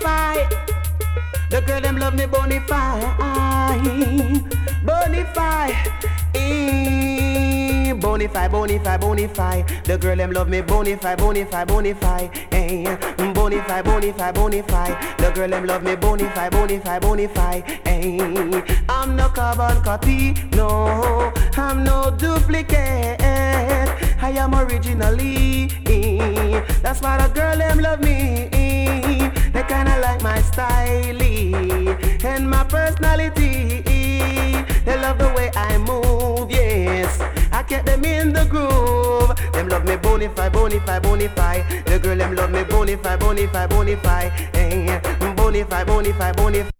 bonify. The girl them love me bonify. Bonify. Bonify, bonify, bonify. The girl them love me bonify, bonify, bonify. Bonify, bonify, bonify. The girl them love me bonify, bonify, bonify. I'm no carbon copy, no, I'm no duplicate. I am originally. That's why the girl them love me. They kinda like my style and my personality. They love the way I move, yes. I get them in the groove. Them love me bonify, bonify, bonify. The girl them love me bonify, bonify, bonify. Bonify, bonify, bonify.